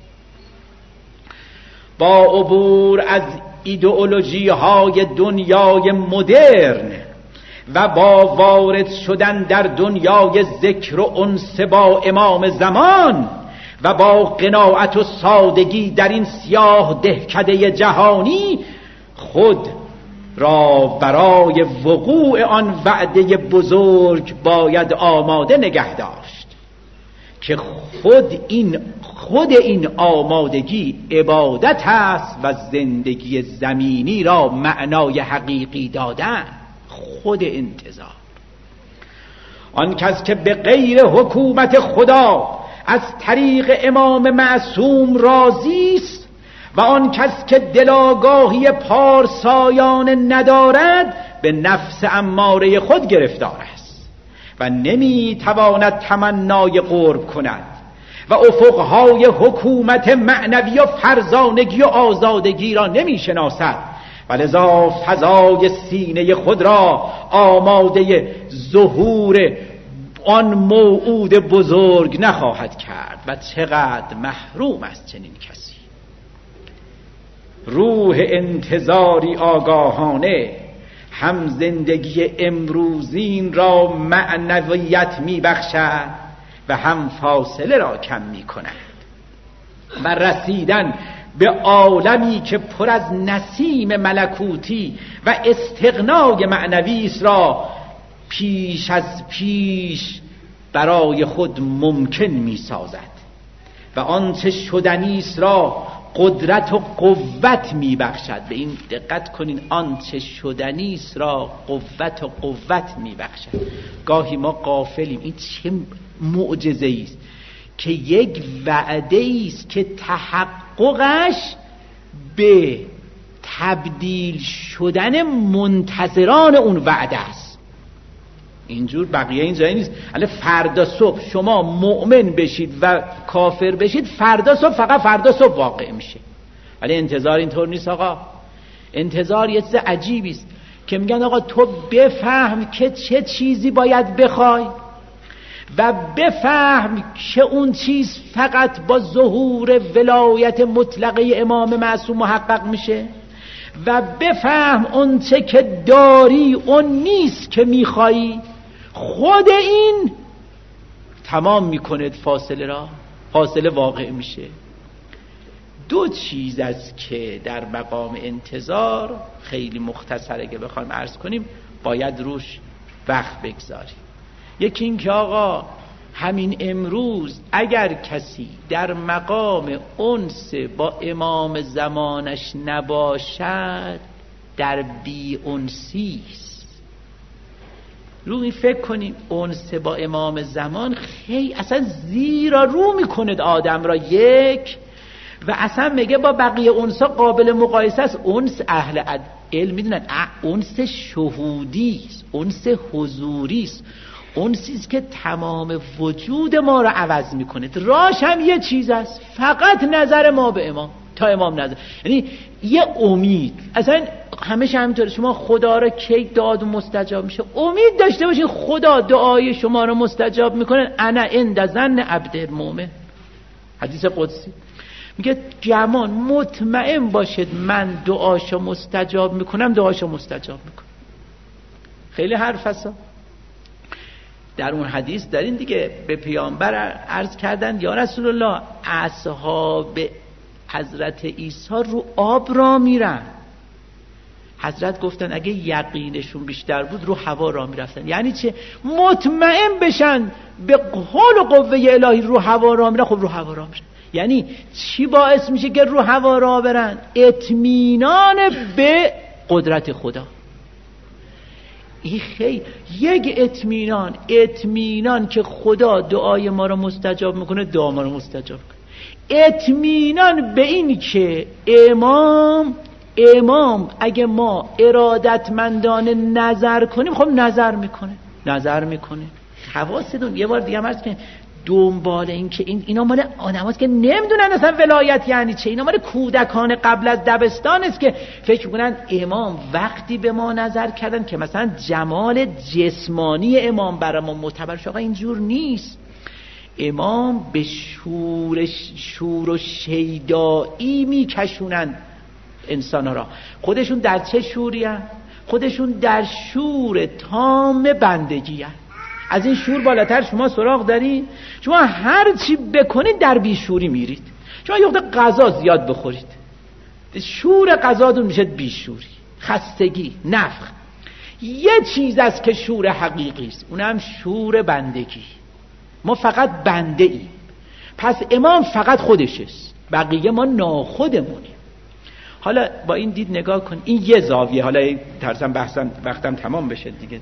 با عبور از ایدئولوژی های دنیای مدرن و با وارد شدن در دنیای ذکر و انس با امام زمان و با قناعت و سادگی در این سیاه دهکده جهانی، خود را برای وقوع آن وعده بزرگ باید آماده نگه داشت که خود این خود این آمادگی عبادت است و زندگی زمینی را معنای حقیقی دادن. خود انتظار. آن کس که به غیر حکومت خدا از طریق امام معصوم راضی است و آن کس که دلاگاهی پارسایان ندارد به نفس اماره خود گرفتار است و نمیتواند تمنای قرب کند و افقهای حکومت معنوی و فرزانگی و آزادگی را نمیشناسد و لذا فضای سینه خود را آماده ظهور آن موعود بزرگ نخواهد کرد. و چقدر محروم است چنین کسی. روح انتظاری آگاهانه هم زندگی امروزین را معنویت میبخشد و هم فاصله را کم میکند و رسیدن به عالمی که پر از نسیم ملکوتی و استغنای معنوی است را پیش از پیش برای خود ممکن می سازد و آنچه شدنی است را قدرت و قوت می بخشد. به این دقت کنین، آنچه شدنی است را قوت و قوت می بخشد. گاهی ما غافلیم این چه معجزه است که یک وعده است که تحققش به تبدیل شدن منتظران اون وعده است. اینجور بقیه این جایی نیست. الان فردا صبح شما مؤمن بشید و کافر بشید، فردا صبح فقط فردا صبح واقع میشه. ولی انتظار اینطور نیست آقا. انتظار یه چیز عجیبی است که میگن آقا تو بفهم که چه چیزی باید بخوای و بفهم که اون چیز فقط با ظهور ولایت مطلقه امام معصوم محقق میشه و بفهم اون چه که داری اون نیست که میخوایی. خود این تمام میکنه فاصله را، فاصله واقع میشه. دو چیز است که در مقام انتظار خیلی مختصره که بخوایم عرض کنیم باید روش وقت بگذاریم. یکی این که آقا همین امروز اگر کسی در مقام انس با امام زمانش نباشد در بی انسی است. رو این فکر کنیم انس با امام زمان خیلی اصلا زیرا رو میکنه آدم را یک، و اصلا میگه با بقیه انسا قابل مقایسه است. انس اهل علم میدونن انس شهودی است، انس حضوری است، انسی است که تمام وجود ما را عوض میکنه. راش هم یه چیز است، فقط نظر ما به امام تا امام نظر، یعنی یه امید. اصلا همیشه همینطوره، شما خدا را کی داد و مستجاب میشه، امید داشته باشین خدا دعای شما را مستجاب میکنه. انا عند ظن عبد المؤمن، حدیث قدسی میگه گمان مطمئن باشید من دعاشو مستجاب میکنم، دعاشو مستجاب میکنم. خیلی حرف هستم. در اون حدیث دارین دیگه، به پیامبر عرض کردن یا رسول الله اصحاب حضرت عیسی رو آب را میرن. حضرت گفتن اگه یقینشون بیشتر بود رو هوا را میرفتن. یعنی چه؟ مطمئن بشن به حول و قوه الهی رو هوا را میرن. خب رو هوا را میرن یعنی چی باعث میشه که رو هوا را برن؟ اطمینان به قدرت خدا. این خیلی یک اطمینان، اطمینان که خدا دعای ما رو مستجاب میکنه، دعا ما رو مستجاب کنه. اطمینان به این که امام امام اگه ما ارادتمندانه نظر کنیم، خب نظر میکنه نظر میکنه حواستون یه بار دیگه هم عرض کنیم دنبال این که این اینا مال آدماست که نمیدونن اصلا ولایت یعنی چه. اینا مال کودکان قبل از دبستان است که فکر میکنن امام وقتی به ما نظر کردن که مثلا جمال جسمانی امام برای ما معتبر شد. آقا اینجور نیست. امام به شور شور و شیدایی میکشونن انسان‌ها را. خودشون در چه شوری هست؟ خودشون در شور تام بندگی هست. از این شور بالاتر شما سراغ دارید؟ شما هر چی بکنید در بیشوری میرید. شما یه وقت غذا زیاد بخورید، شور غذاتون میشه بیشوری، خستگی، نفخ. یه چیز است که شور حقیقی است، اونم شور بندگی. ما فقط بنده ایم. پس امام فقط خودشست، بقیه ما ناخودمونیم. حالا با این دید نگاه کن، این یه زاویه. حالا ترسم بحثم وقتم تمام بشه دیگه.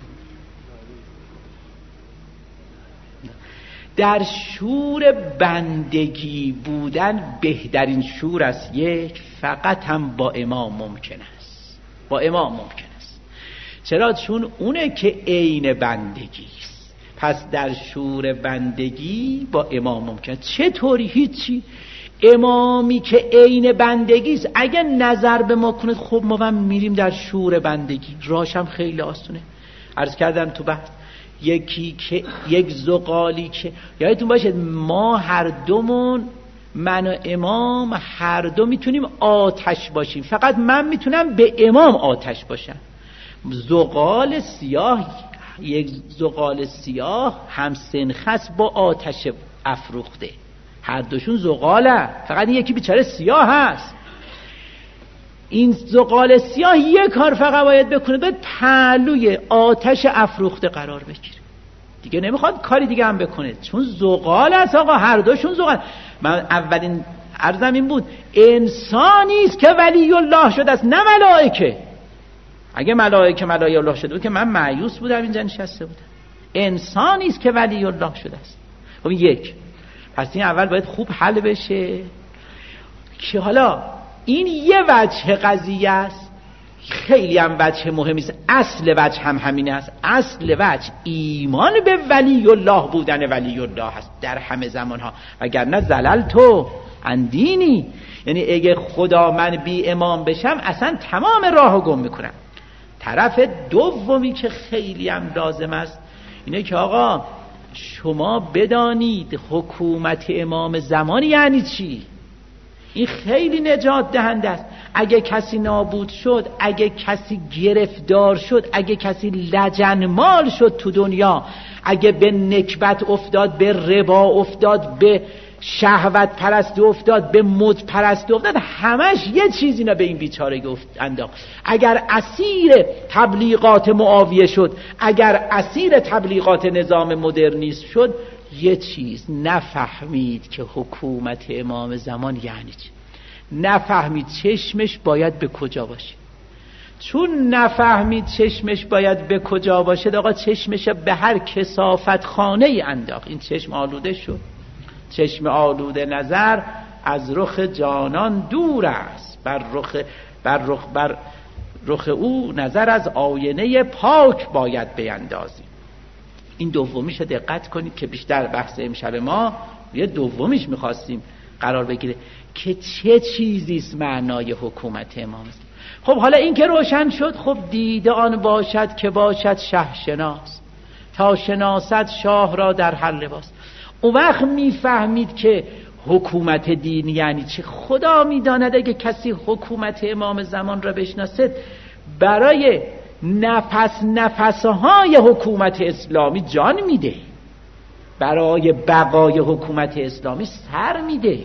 در شور بندگی بودن بهترین شور است. یک، فقط هم با امام ممکن است. با امام ممکن است. چرا؟ چون اونه که عین بندگی است. پس در شور بندگی با امام ممکن است. چطوری؟ هیچی. امامی که عین بندگی است اگه نظر به ما کنه، خب ما هم میریم در شور بندگی. راشم خیلی آسونه. عرض کردم تو بحث یکی که یک زغالی که یادتون باشه ما هر دومون، من و امام هر دو میتونیم آتش باشیم، فقط من میتونم به امام آتش باشم. زغال سیاه، یک زغال سیاه هم سنخس با آتش افروخته، هر دوشون زغاله، فقط این یکی بیچاره سیاه هست. این زغال سیاه یک کار فقط باید بکنه، باید پهلوی آتش افروخته قرار بگیره، دیگه نمیخواد کاری دیگه هم بکنه، چون زغال است آقا، هر دوشون زغال. من اولین عرضم این بود انسانی است که ولی الله شده است، نه ملائکه. اگه ملائکه ملائکه الله شده بود که من مایوس بودم اینجا نشسته بودم. انسانی است که ولی الله شده است. خب یک، پس این اول باید خوب حل بشه که حالا این یه وجه قضیه است، خیلی هم وجه مهمی است. اصل وجه هم همین است. اصل وجه ایمان به ولی الله بودن ولی الله هست در همه زمان ها، وگرنه زلل تو اندینی، یعنی اگه خدا من بی امام بشم اصلا تمام راهو گم میکنم. طرف دومی که خیلی هم لازم است اینه که آقا شما بدانید حکومت امام زمان یعنی چی. این خیلی نجات دهنده است. اگه کسی نابود شد، اگه کسی گرفتار شد، اگه کسی لجنمال شد تو دنیا، اگه به نکبت افتاد، به ربا افتاد، به شهوت پرستی افتاد، به مد پرستی افتاد، همش یه چیز اینا به این بیچارگی انداخت. اگر اسیر تبلیغات معاویه شد، اگر اسیر تبلیغات نظام مدرنیست شد، یه چیز نفهمید که حکومت امام زمان یعنی چی. نفهمید چشمش باید به کجا باشه. چون نفهمید چشمش باید به کجا باشه، آقا چشمش به هر کثافت خانه ای انداخت. این چشم آلوده شد. چشم آلوده نظر از رخ جانان دور است، بر رخ بر رخ بر رخ او نظر از آینه پاک باید بیندازیم. این دومیش رو دقت کنید که بیشتر بحث امشب ما یه دومیش میخواستیم قرار بگیره که چه چیزیست معنای حکومت امام. خب حالا این که روشن شد، خب دیده آن باشد که باشد شه شناس، تا شناست شاه را در هر لباس. اون وقت میفهمید که حکومت دین یعنی چه. خدا میداند اگه کسی حکومت امام زمان را بشناسد، برای نفس نفسهای حکومت اسلامی جان میده، برای بقای حکومت اسلامی سر میده.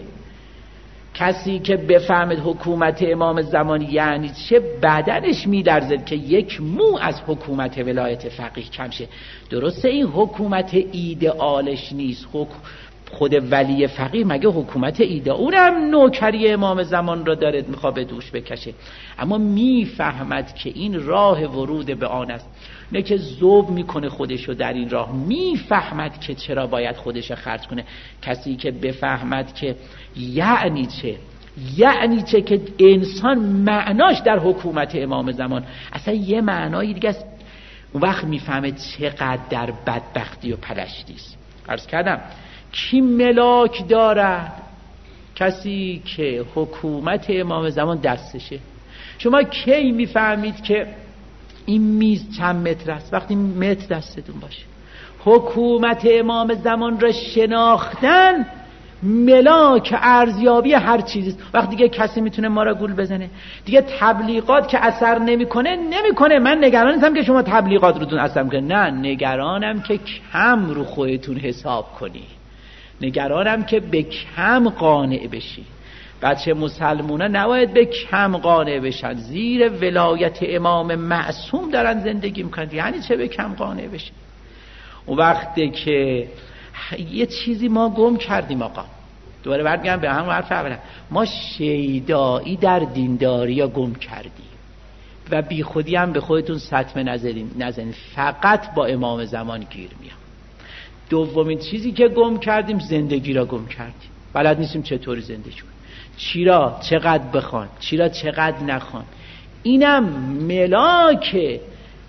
کسی که بفهمد حکومت امام زمان یعنی چه، بدنش میلرزد که یک مو از حکومت ولایت فقیه کم شه. درسته این حکومت ایدئالش نیست، خود ولی فقیه مگه حکومت ایده، اونم نوکری امام زمان را داره میخواد به دوش بکشه، اما میفهمد که این راه ورود به آن است. نه که ذوب میکنه خودشو در این راه، میفهمد که چرا باید خودش خرج کنه. کسی که بفهمد که یعنی چه، یعنی چه که انسان معناش در حکومت امام زمان اصلا یه معنایی دیگه است، اون وقت میفهمه چقدر در بدبختی و پلشتی است. عرض کردم کی ملاک دارد؟ کسی که حکومت امام زمان دستشه. شما کی میفهمید که این میز چند متر است؟ وقتی متر دستتون باشه. حکومت امام زمان را شناختن ملاک ارزیابی هر چیزی است. وقتی دیگه کسی میتونه ما را گول بزنه، دیگه تبلیغات که اثر نمیکنه نمیکنه. من نگران نیستم که شما تبلیغات روتون اثر میکنه، نه، نگرانم که کم رو خودتون حساب کنی، نگرانم که به کم قانع بشی. بچه مسلمونا نباید به کم قانع بشن، زیر ولایت امام معصوم دارن زندگی میکنن. یعنی چه به کم قانع بشن؟ اون وقتی که یه چیزی ما گم کردیم، آقا دوباره برگردم به همون حرف اولا، ما شیدایی در دینداری یا گم کردیم و بی خودی هم به خودتون سطمه نزنید، فقط با امام زمان گیر میام. دومین چیزی که گم کردیم زندگی را گم کردیم، بلد نیستیم چطوری زندگی کنیم، چی را چقدر بخوان، چی را چقدر نخوان. اینم ملاک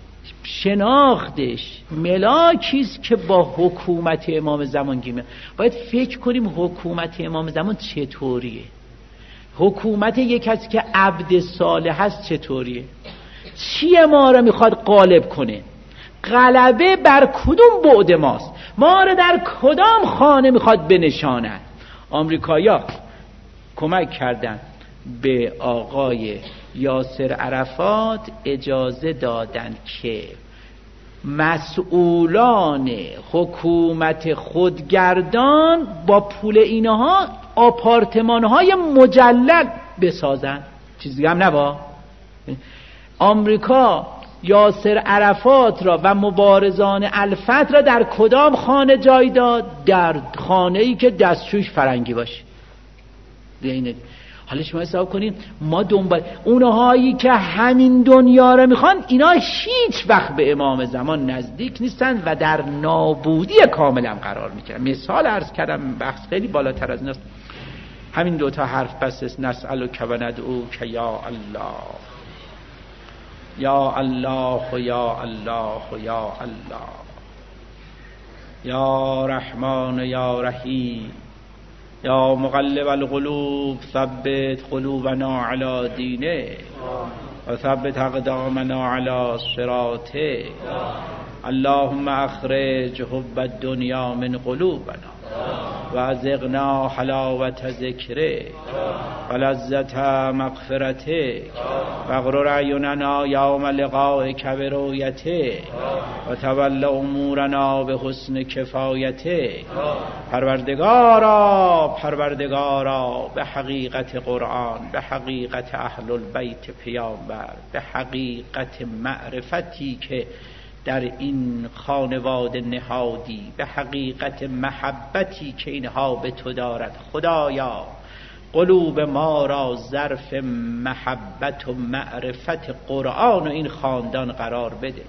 شناختش، ملاکیست که با حکومت امام زمان گیر میام. باید فکر کنیم حکومت امام زمان چطوریه، حکومت یک کسی که عبد صالح هست چطوریه، چیه ما را میخواد غالب کنه، غلبه بر کدوم بعد ماست، ما را در کدام خانه میخواد بنشاند. آمریکایی‌ها کمک کردن به آقای یاسر عرفات، اجازه دادن که مسئولان حکومت خودگردان با پول اینها آپارتمان‌های مجلل بسازن. چیزی هم نبا. آمریکا یاسر عرفات را و مبارزان الفتح را در کدام خانه جای داد؟ در خانه‌ای که دستشویش فرنگی باشه. اینه. حالا شما حساب کنین ما دنبال اونهایی که همین دنیا را میخوان، اینا هیچ وقت به امام زمان نزدیک نیستن و در نابودی کاملا قرار میگیرن. مثال عرض کردم، بحث خیلی بالاتر از ایناست. همین دوتا حرف بس است. نسألک و ندعوک یا الله، یا الله و یا الله و یا الله، یا رحمان و یا رحیم، یا مقلب القلوب ثبت قلوبنا علی دینه و ثبت اقدامنا علی صراطه. اللهم اخرج حب الدنیا من قلوبنا و ازغنا حلاوت ذکره و لذت مغفرته و اغرر اعیننا یوم لقائک برؤیته و تول امورنا به حسن کفایته. پروردگارا پروردگارا به حقیقت قرآن، به حقیقت اهل البیت پیامبر، به حقیقت معرفتی که در این خانواده نهادی، به حقیقت محبتی که اینها به تو دارد، خدایا قلوب ما را ظرف محبت و معرفت قرآن و این خاندان قرار بده.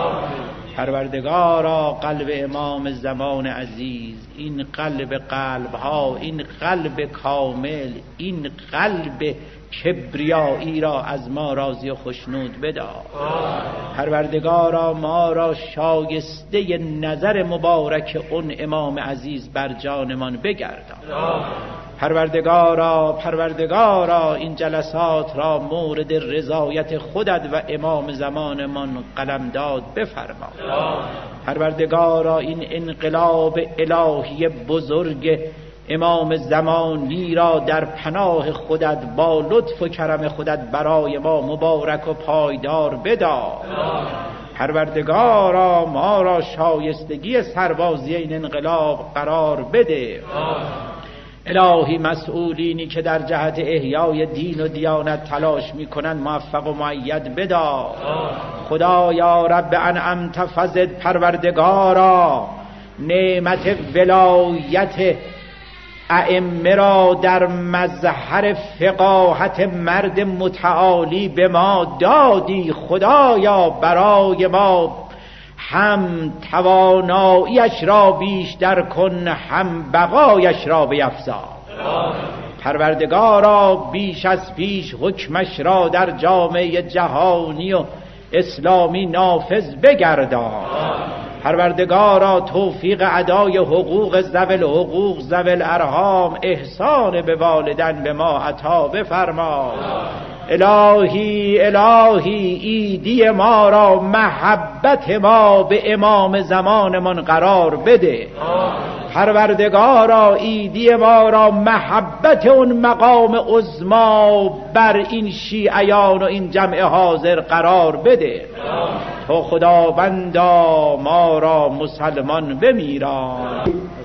پروردگارا قلب امام زمان عزیز، این قلب قلب ها، این قلب کامل، این قلب کبریایی را از ما راضی و خشنود بدار. پروردگارا ما را شایسته نظر مبارک اون امام عزیز بر جانمان بگردان. پروردگارا پروردگارا این جلسات را مورد رضایت خودت و امام زمانمان قلمداد بفرما. پروردگارا این انقلاب الهی بزرگ امام زمانی را در پناه خودت با لطف و کرم خودت برای ما مبارک و پایدار بدار. پروردگارا ما را شایستگی سربازی این انقلاب قرار بده. الهی مسئولینی که در جهت احیای دین و دیانت تلاش میکنند موفق و مؤید بدار. خدایا رب انعمت فزد پروردگارا نعمت ولایت ائمه را در مظهر فقاهت مرد متعالی به ما دادی. خدایا برای ما هم تواناییش را بیشتر کن، هم بقایش را بیفزا. پروردگارا بیش از پیش حکمش را در جامعه جهانی و اسلامی نافذ بگردان. پروردگارا توفیق ادای حقوق ذوی الحقوق ذوی الارحام، احسان به والدین به ما عطا بفرما. الهی الهی ایدی ما را محبت ما به امام زمانمان قرار بده. پروردگارا ایدی ما را محبت اون مقام عظما بر این شیعیان و این جمع حاضر قرار بده. تو خداوندا ما را مسلمان بمیران.